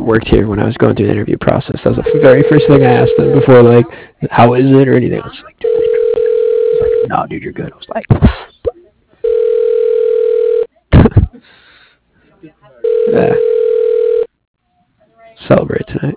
worked here when I was going through the interview process. That was the very first thing I asked them before, like, how is it or anything. I was like, dude, it's like, no, dude, you're good. I was like, yeah, celebrate tonight.